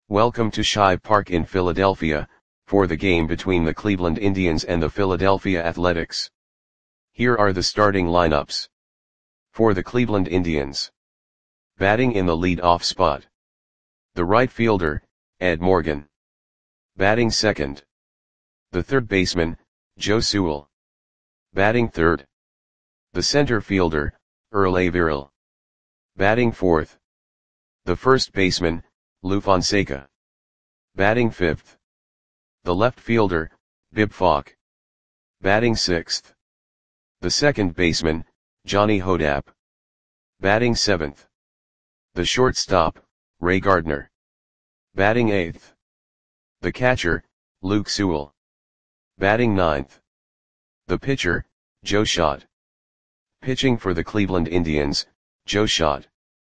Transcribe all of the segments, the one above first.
Welcome to Shive Park in Philadelphia, for the game between the Cleveland Indians and the Philadelphia Athletics. Here are the starting lineups. For the Cleveland Indians. Batting in the lead-off spot. The right fielder, Ed Morgan. Batting second. The third baseman, Joe Sewell. Batting third. The center fielder, Earl Averill. Batting fourth. The first baseman, Lou Fonseca. Batting fifth. The left fielder, Bib Falk. Batting sixth. The second baseman, Johnny Hodapp. Batting seventh. The shortstop, Ray Gardner. Batting eighth. The catcher, Luke Sewell. Batting ninth. The pitcher, Joe Schott. Pitching for the Cleveland Indians, Joe Schott.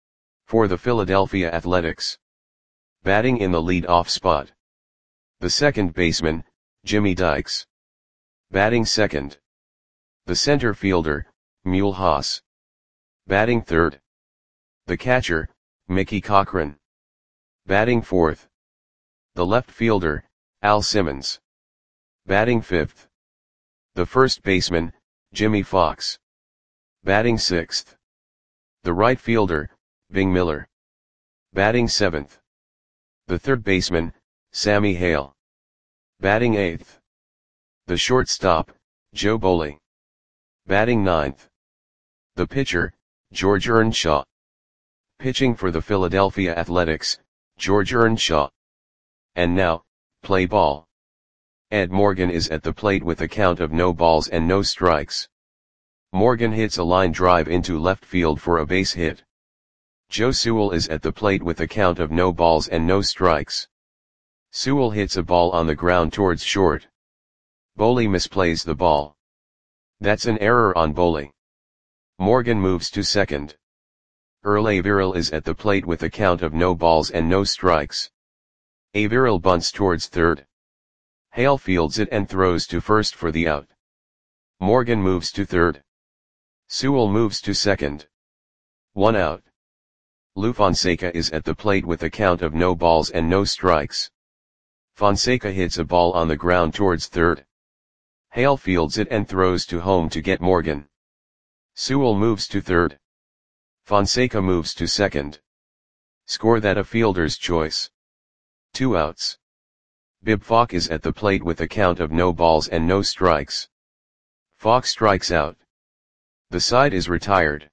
For the Philadelphia Athletics. Batting in the lead-off spot. The second baseman, Jimmy Dykes. Batting second. The center fielder, Mule Haas. Batting third. The catcher, Mickey Cochrane. Batting fourth. The left fielder, Al Simmons. Batting fifth. The first baseman, Jimmy Fox. Batting sixth. The right fielder, Bing Miller. Batting seventh. The third baseman, Sammy Hale. Batting eighth. The shortstop, Joe Boley. Batting ninth. The pitcher, George Earnshaw. Pitching for the Philadelphia Athletics, George Earnshaw. And now, play ball. Ed Morgan is at the plate with a count of no balls and no strikes. Morgan hits a line drive into left field for a base hit. Joe Sewell is at the plate with a count of no balls and no strikes. Sewell hits a ball on the ground towards short. Boley misplays the ball. That's an error on Boley. Morgan moves to second. Earl Averill is at the plate with a count of no balls and no strikes. Averill bunts towards third. Hale fields it and throws to first for the out. Morgan moves to third. Sewell moves to second. One out. Lou Fonseca is at the plate with a count of no balls and no strikes. Fonseca hits a ball on the ground towards third. Hale fields it and throws to home to get Morgan. Sewell moves to third. Fonseca moves to second. Score that a fielder's choice. 2 outs. Bib Falk is at the plate with a count of no balls and no strikes. Falk strikes out. The side is retired.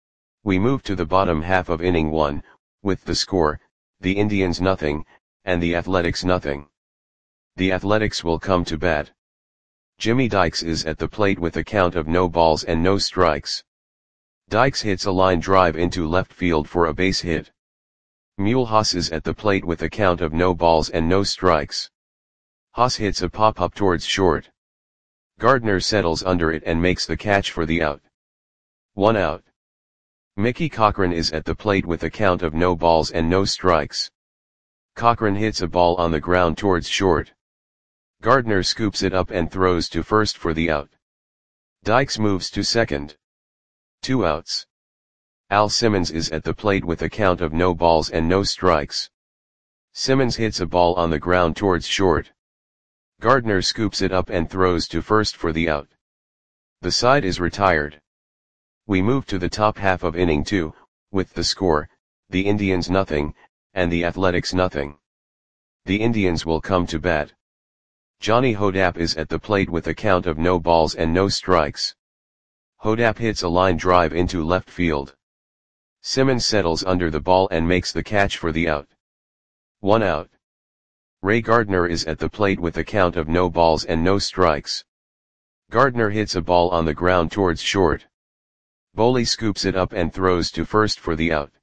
We move to the bottom half of inning 1, with the score, the Indians nothing, and the Athletics nothing. The Athletics will come to bat. Jimmy Dykes is at the plate with a count of no balls and no strikes. Dykes hits a line drive into left field for a base hit. Mule Haas is at the plate with a count of no balls and no strikes. Haas hits a pop-up towards short. Gardner settles under it and makes the catch for the out. 1 out. Mickey Cochrane is at the plate with a count of no balls and no strikes. Cochrane hits a ball on the ground towards short. Gardner scoops it up and throws to first for the out. Dykes moves to second. 2 outs. Al Simmons is at the plate with a count of no balls and no strikes. Simmons hits a ball on the ground towards short. Gardner scoops it up and throws to first for the out. The side is retired. We move to the top half of inning 2, with the score, the Indians nothing, and the Athletics nothing. The Indians will come to bat. Johnny Hodapp is at the plate with a count of no balls and no strikes. Hodapp hits a line drive into left field. Simmons settles under the ball and makes the catch for the out. 1 out. Ray Gardner is at the plate with a count of no balls and no strikes. Gardner hits a ball on the ground towards short. Boley scoops it up and throws to first for the out.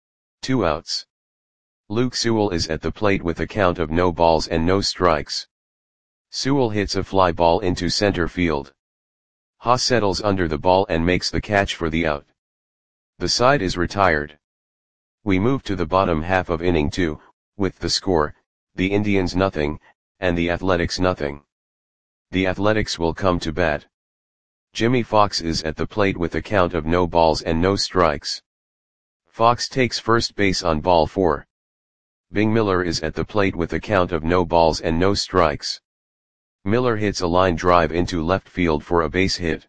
2 outs. Luke Sewell is at the plate with a count of no balls and no strikes. Sewell hits a fly ball into center field. Haas settles under the ball and makes the catch for the out. The side is retired. We move to the bottom half of inning 2, with the score, the Indians nothing, and the Athletics nothing. The Athletics will come to bat. Jimmy Fox is at the plate with a count of no balls and no strikes. Fox takes first base on ball 4. Bing Miller is at the plate with a count of no balls and no strikes. Miller hits a line drive into left field for a base hit.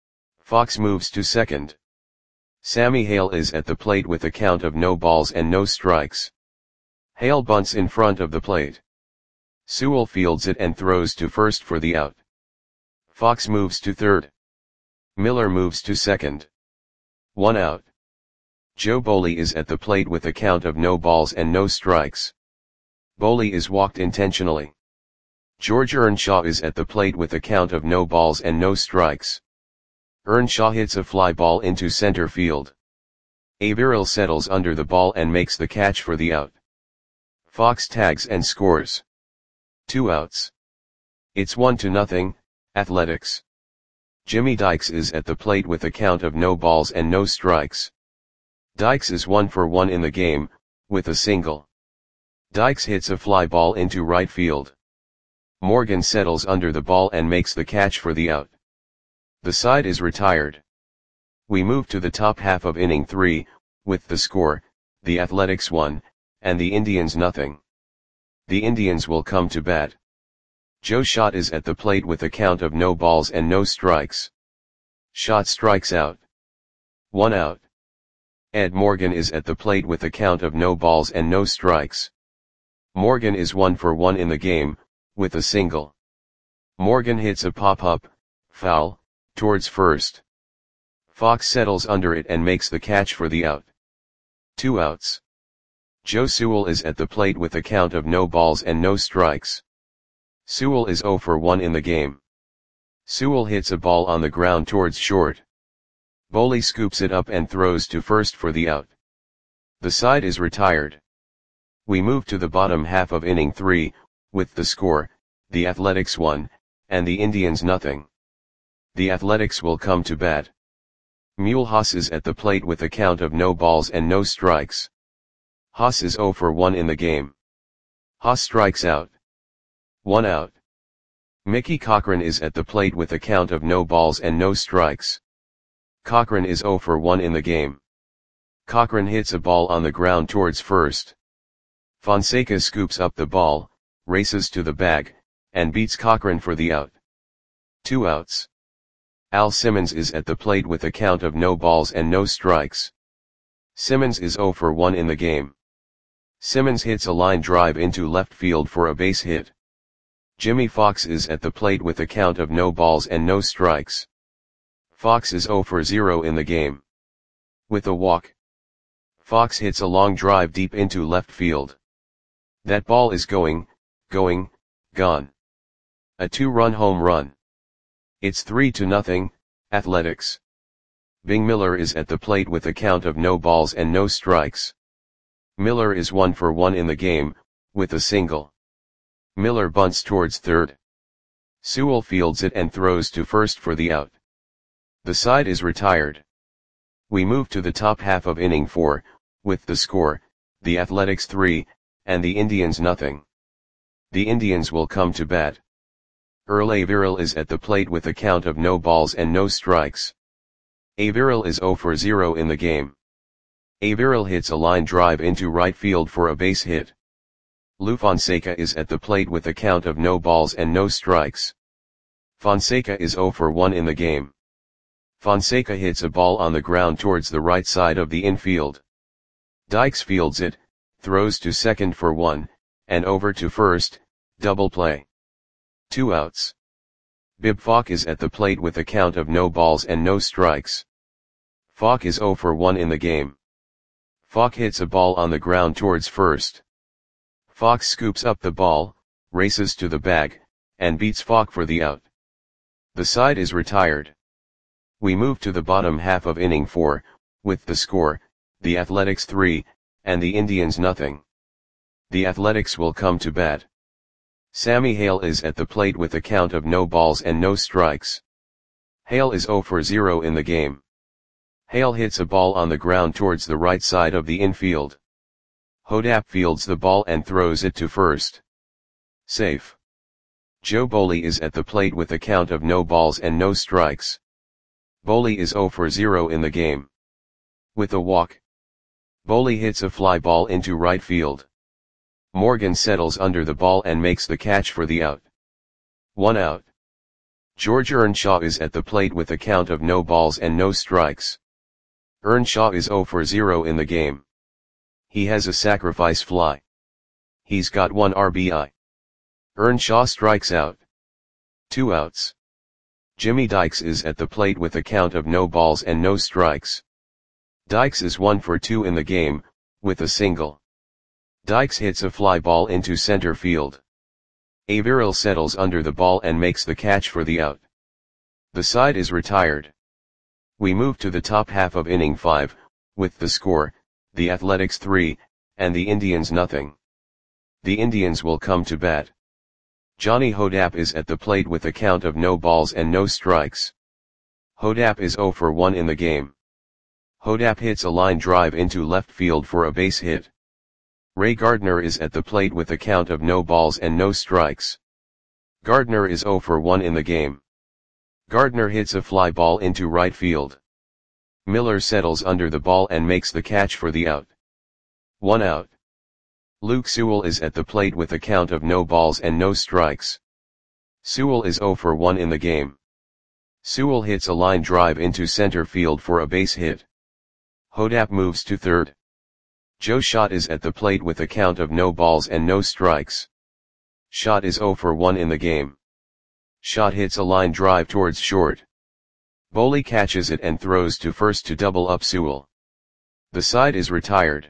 Fox moves to second. Sammy Hale is at the plate with a count of no balls and no strikes. Hale bunts in front of the plate. Sewell fields it and throws to first for the out. Fox moves to third. Miller moves to second. 1 out. Joe Boley is at the plate with a count of no balls and no strikes. Boley is walked intentionally. George Earnshaw is at the plate with a count of no balls and no strikes. Earnshaw hits a fly ball into center field. Averill settles under the ball and makes the catch for the out. Fox tags and scores. 2 outs. It's 1-0, Athletics. Jimmy Dykes is at the plate with a count of no balls and no strikes. Dykes is 1 for 1 in the game, with a single. Dykes hits a fly ball into right field. Morgan settles under the ball and makes the catch for the out. The side is retired. We move to the top half of inning 3, with the score, the Athletics 1, and the Indians nothing. The Indians will come to bat. Joe Schott is at the plate with a count of no balls and no strikes. Schott strikes out. 1 out. Ed Morgan is at the plate with a count of no balls and no strikes. Morgan is 1 for 1 in the game, with a single. Morgan hits a pop-up, foul, towards first. Fox settles under it and makes the catch for the out. 2 outs. Joe Sewell is at the plate with a count of no balls and no strikes. Sewell is 0 for 1 in the game. Sewell hits a ball on the ground towards short. Boley scoops it up and throws to first for the out. The side is retired. We move to the bottom half of inning 3, with the score, the Athletics 1, and the Indians nothing. The Athletics will come to bat. Mule Haas is at the plate with a count of no balls and no strikes. Haas is 0 for 1 in the game. Haas strikes out. 1 out. Mickey Cochran is at the plate with a count of no balls and no strikes. Cochran is 0 for 1 in the game. Cochran hits a ball on the ground towards first. Fonseca scoops up the ball, races to the bag, and beats Cochran for the out. 2 outs. Al Simmons is at the plate with a count of no balls and no strikes. Simmons is 0 for 1 in the game. Simmons hits a line drive into left field for a base hit. Jimmy Fox is at the plate with a count of no balls and no strikes. Fox is 0 for 0 in the game. With a walk. Fox hits a long drive deep into left field. That ball is gone. A 2-run home run. It's 3-0, Athletics. Bing Miller is at the plate with a count of no balls and no strikes. Miller is 1 for 1 in the game, with a single. Miller bunts towards third. Sewell fields it and throws to first for the out. The side is retired. We move to the top half of inning 4, with the score, the Athletics 3, and the Indians nothing. The Indians will come to bat. Earl Averill is at the plate with a count of no balls and no strikes. Averill is 0 for 0 in the game. Averill hits a line drive into right field for a base hit. Lou Fonseca is at the plate with a count of no balls and no strikes. Fonseca is 0 for 1 in the game. Fonseca hits a ball on the ground towards the right side of the infield. Dykes fields it, throws to second for 1, and over to first, double play. 2 outs. Bib Falk is at the plate with a count of no balls and no strikes. Falk is 0 for 1 in the game. Falk hits a ball on the ground towards first. Falk scoops up the ball, races to the bag, and beats Falk for the out. The side is retired. We move to the bottom half of inning 4, with the score, the Athletics 3, and the Indians nothing. The Athletics will come to bat. Sammy Hale is at the plate with a count of no balls and no strikes. Hale is 0 for 0 in the game. Hale hits a ball on the ground towards the right side of the infield. Hodap fields the ball and throws it to first. Safe. Joe Boley is at the plate with a count of no balls and no strikes. Boley is 0 for 0 in the game. With a walk. Boley hits a fly ball into right field. Morgan settles under the ball and makes the catch for the out. 1 out. George Earnshaw is at the plate with a count of no balls and no strikes. Earnshaw is 0 for 0 in the game. He has a sacrifice fly. He's got 1 RBI. Earnshaw strikes out. 2 outs. Jimmy Dykes is at the plate with a count of no balls and no strikes. Dykes is 1 for 2 in the game, with a single. Dykes hits a fly ball into center field. Averill settles under the ball and makes the catch for the out. The side is retired. We move to the top half of inning 5, with the score, the Athletics 3, and the Indians nothing. The Indians will come to bat. Johnny Hodapp is at the plate with a count of no balls and no strikes. Hodapp is 0 for 1 in the game. Hodapp hits a line drive into left field for a base hit. Ray Gardner is at the plate with a count of no balls and no strikes. Gardner is 0 for 1 in the game. Gardner hits a fly ball into right field. Miller settles under the ball and makes the catch for the out. 1 out. Luke Sewell is at the plate with a count of no balls and no strikes. Sewell is 0 for 1 in the game. Sewell hits a line drive into center field for a base hit. Hodapp moves to third. Joe Schott is at the plate with a count of no balls and no strikes. Schott is 0 for 1 in the game. Schott hits a line drive towards short. Boley catches it and throws to first to double up Sewell. The side is retired.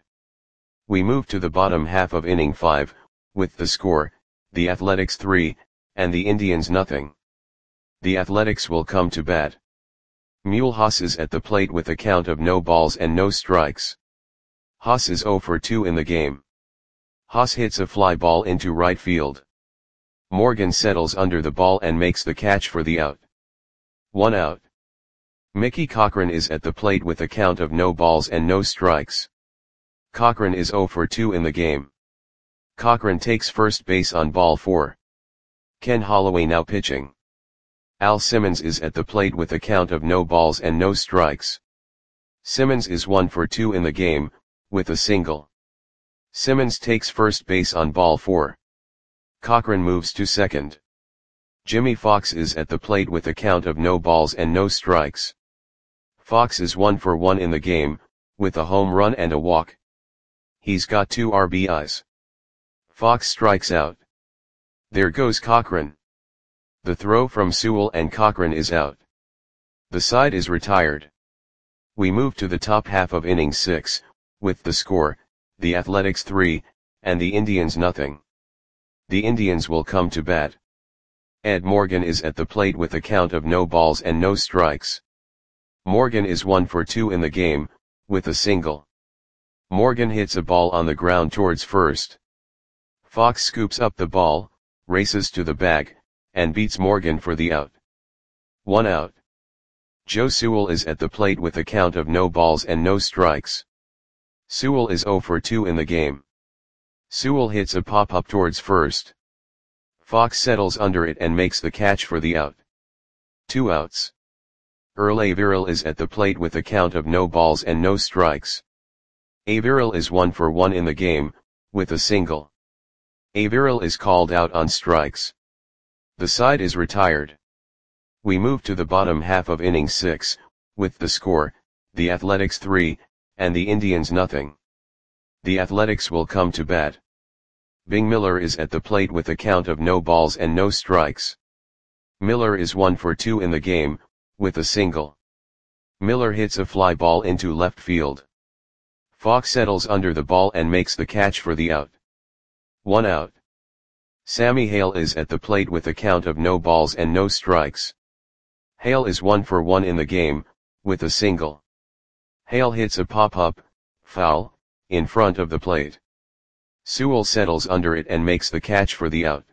We move to the bottom half of inning 5, with the score, the Athletics 3, and the Indians nothing. The Athletics will come to bat. Mule Haas is at the plate with a count of no balls and no strikes. Haas is 0 for 2 in the game. Haas hits a fly ball into right field. Morgan settles under the ball and makes the catch for the out. 1 out. Mickey Cochrane is at the plate with a count of no balls and no strikes. Cochrane is 0 for 2 in the game. Cochrane takes first base on ball 4. Ken Holloway now pitching. Al Simmons is at the plate with a count of no balls and no strikes. Simmons is 1 for 2 in the game, with a single. Simmons takes first base on ball 4. Cochrane moves to second. Jimmy Fox is at the plate with a count of no balls and no strikes. Fox is 1 for 1 in the game, with a home run and a walk. He's got 2 RBIs. Fox strikes out. There goes Cochrane. The throw from Sewell and Cochrane is out. The side is retired. We move to the top half of inning 6, with the score, the Athletics 3, and the Indians nothing. The Indians will come to bat. Ed Morgan is at the plate with a count of no balls and no strikes. Morgan is 1 for 2 in the game, with a single. Morgan hits a ball on the ground towards first. Fox scoops up the ball, races to the bag, and beats Morgan for the out. 1 out. Joe Sewell is at the plate with a count of no balls and no strikes. Sewell is 0 for 2 in the game. Sewell hits a pop-up towards first. Fox settles under it and makes the catch for the out. 2 outs. Earl Averill is at the plate with a count of no balls and no strikes. Averill is 1 for 1 in the game, with a single. Averill is called out on strikes. The side is retired. We move to the bottom half of inning 6, with the score, the Athletics 3, and the Indians nothing. The Athletics will come to bat. Bing Miller is at the plate with a count of no balls and no strikes. Miller is 1 for 2 in the game, with a single. Miller hits a fly ball into left field. Fox settles under the ball and makes the catch for the out. 1 out. Sammy Hale is at the plate with a count of no balls and no strikes. Hale is 1 for 1 in the game, with a single. Hale hits a pop-up, foul, in front of the plate. Sewell settles under it and makes the catch for the out.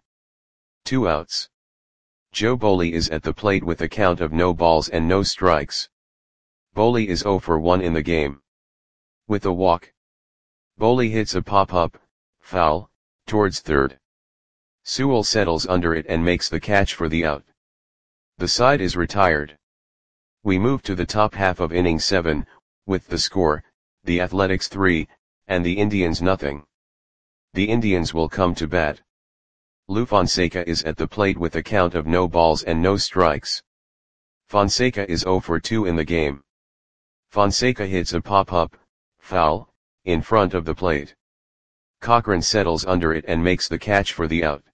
2 outs. Joe Boley is at the plate with a count of no balls and no strikes. Boley is 0 for 1 in the game. With a walk. Boley hits a pop-up, foul, towards third. Sewell settles under it and makes the catch for the out. The side is retired. We move to the top half of inning 7, with the score, the Athletics 3, and the Indians nothing. The Indians will come to bat. Lou Fonseca is at the plate with a count of no balls and no strikes. Fonseca is 0 for 2 in the game. Fonseca hits a pop-up, foul, in front of the plate. Cochran settles under it and makes the catch for the out.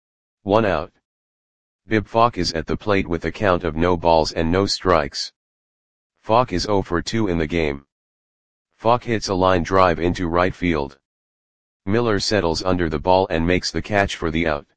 1 out. Bib Falk is at the plate with a count of no balls and no strikes. Falk is 0 for 2 in the game. Falk hits a line drive into right field. Miller settles under the ball and makes the catch for the out.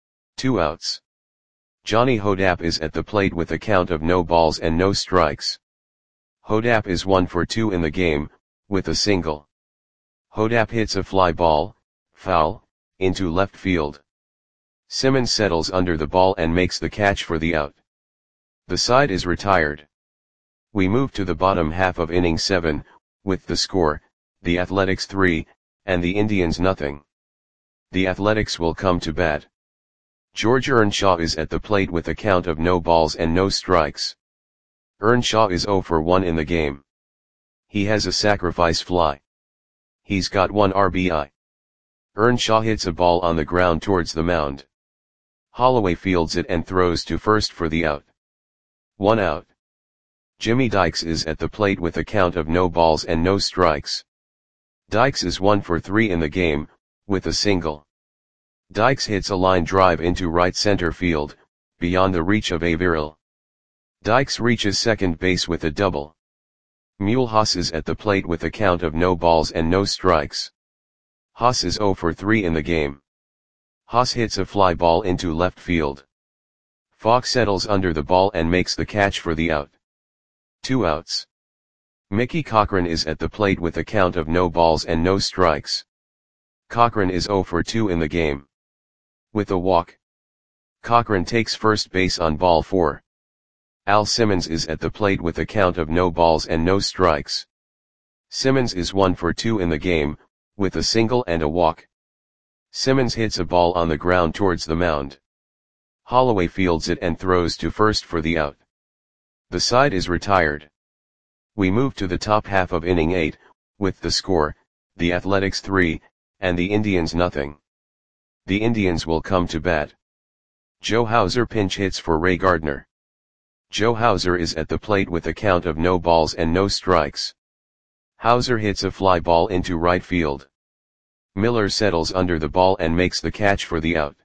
2 outs. Johnny Hodapp is at the plate with a count of no balls and no strikes. Hodapp is 1 for 2 in the game, with a single. Hodapp hits a fly ball, foul, into left field. Simmons settles under the ball and makes the catch for the out. The side is retired. We move to the bottom half of inning 7, with the score, the Athletics 3, and the Indians nothing. The Athletics will come to bat. George Earnshaw is at the plate with a count of no balls and no strikes. Earnshaw is 0 for 1 in the game. He has a sacrifice fly. He's got 1 RBI. Earnshaw hits a ball on the ground towards the mound. Holloway fields it and throws to first for the out. 1 out. Jimmy Dykes is at the plate with a count of no balls and no strikes. Dykes is 1 for 3 in the game, with a single. Dykes hits a line drive into right center field, beyond the reach of Averill. Dykes reaches second base with a double. Mulhouse is at the plate with a count of no balls and no strikes. Haas is 0 for 3 in the game. Haas hits a fly ball into left field. Falk settles under the ball and makes the catch for the out. 2 outs. Mickey Cochran is at the plate with a count of no balls and no strikes. Cochran is 0 for 2 in the game. With a walk. Cochran takes first base on ball 4. Al Simmons is at the plate with a count of no balls and no strikes. Simmons is 1 for 2 in the game, with a single and a walk. Simmons hits a ball on the ground towards the mound. Holloway fields it and throws to first for the out. The side is retired. We move to the top half of inning 8, with the score, the Athletics 3, and the Indians nothing. The Indians will come to bat. Joe Hauser pinch hits for Ray Gardner. Joe Hauser is at the plate with a count of no balls and no strikes. Hauser hits a fly ball into right field. Miller settles under the ball and makes the catch for the out.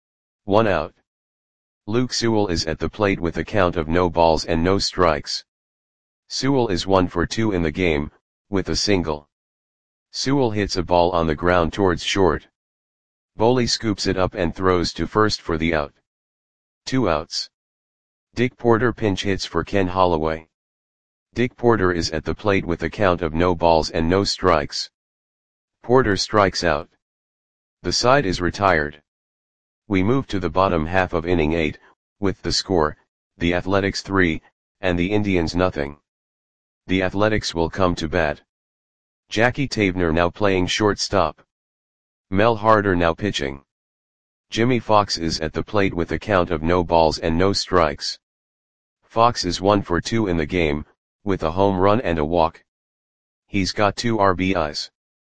1 out. Luke Sewell is at the plate with a count of no balls and no strikes. Sewell is 1 for 2 in the game, with a single. Sewell hits a ball on the ground towards short. Boley scoops it up and throws to first for the out. 2 outs. Dick Porter pinch hits for Ken Holloway. Dick Porter is at the plate with a count of no balls and no strikes. Porter strikes out. The side is retired. We move to the bottom half of inning 8, with the score, the Athletics 3, and the Indians nothing. The Athletics will come to bat. Jackie Tavener now playing shortstop. Mel Harder now pitching. Jimmy Fox is at the plate with a count of no balls and no strikes. Fox is 1 for 2 in the game, with a home run and a walk. He's got 2 RBIs.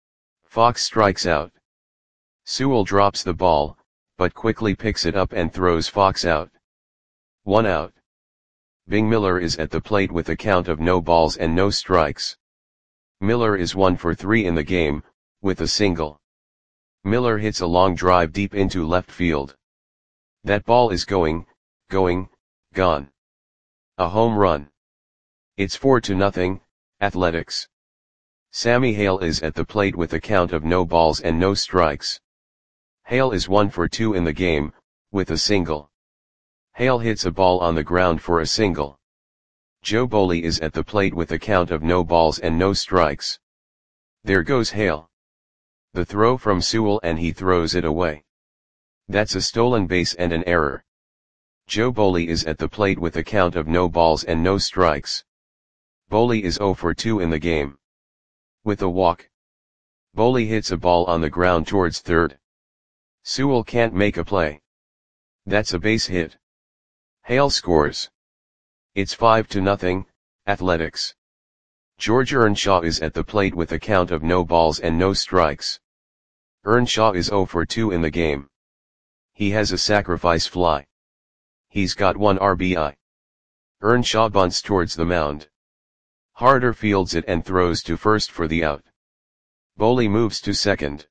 Fox strikes out. Sewell drops the ball, but quickly picks it up and throws Fox out. 1 out. Bing Miller is at the plate with a count of no balls and no strikes. Miller is 1 for 3 in the game, with a single. Miller hits a long drive deep into left field. That ball is gone. A home run. It's 4-0, Athletics. Sammy Hale is at the plate with a count of no balls and no strikes. Hale is 1 for 2 in the game, with a single. Hale hits a ball on the ground for a single. Joe Boley is at the plate with a count of no balls and no strikes. There goes Hale. The throw from Sewell and he throws it away. That's a stolen base and an error. Joe Boley is at the plate with a count of no balls and no strikes. Boley is 0 for 2 in the game. With a walk. Boley hits a ball on the ground towards third. Sewell can't make a play. That's a base hit. Hale scores. It's 5-0, Athletics. George Earnshaw is at the plate with a count of no balls and no strikes. Earnshaw is 0 for 2 in the game. He has a sacrifice fly. He's got 1 RBI. Earnshaw bunts towards the mound. Harder fields it and throws to first for the out. Boley moves to second.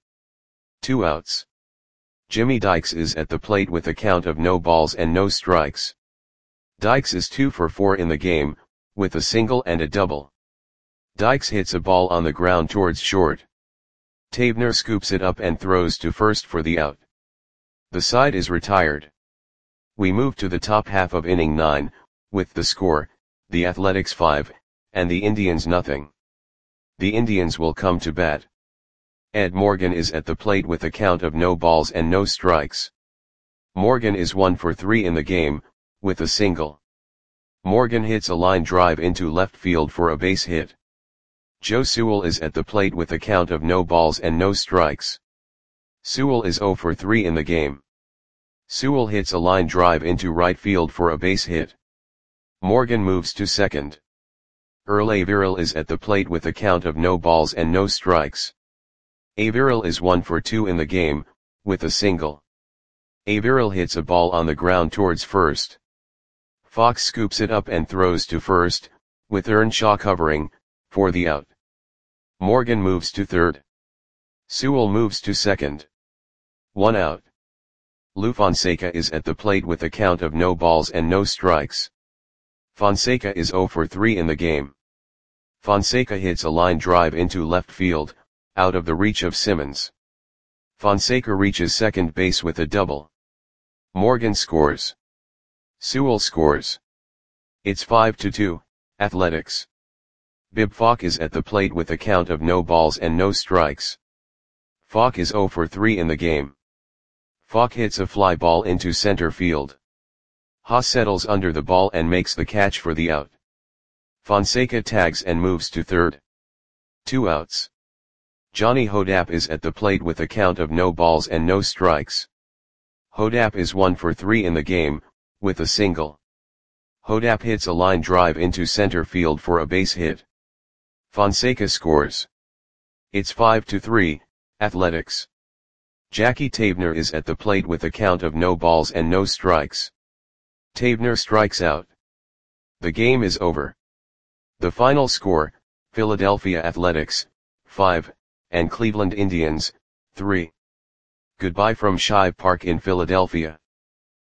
2 outs. Jimmy Dykes is at the plate with a count of no balls and no strikes. Dykes is 2 for 4 in the game, with a single and a double. Dykes hits a ball on the ground towards short. Tavener scoops it up and throws to first for the out. The side is retired. We move to the top half of inning 9, with the score, the Athletics 5, and the Indians nothing. The Indians will come to bat. Ed Morgan is at the plate with a count of no balls and no strikes. Morgan is 1 for 3 in the game, with a single. Morgan hits a line drive into left field for a base hit. Joe Sewell is at the plate with a count of no balls and no strikes. Sewell is 0 for 3 in the game. Sewell hits a line drive into right field for a base hit. Morgan moves to second. Earl Averill is at the plate with a count of no balls and no strikes. Averill is 1 for 2 in the game, with a single. Averill hits a ball on the ground towards first. Fox scoops it up and throws to first, with Earnshaw covering, for the out. Morgan moves to third. Sewell moves to second. 1 out. Lou Fonseca is at the plate with a count of no balls and no strikes. Fonseca is 0 for 3 in the game. Fonseca hits a line drive into left field, out of the reach of Simmons. Fonseca reaches second base with a double. Morgan scores. Sewell scores. It's 5-2, Athletics. Bib Falk is at the plate with a count of no balls and no strikes. Falk is 0 for 3 in the game. Falk hits a fly ball into center field. Haas settles under the ball and makes the catch for the out. Fonseca tags and moves to third. 2 outs. Johnny Hodapp is at the plate with a count of no balls and no strikes. Hodapp is 1 for 3 in the game, with a single. Hodapp hits a line drive into center field for a base hit. Fonseca scores. It's 5-3, Athletics. Jackie Tavener is at the plate with a count of no balls and no strikes. Tavener strikes out. The game is over. The final score, Philadelphia Athletics, 5, and Cleveland Indians, 3. Goodbye from Shive Park in Philadelphia.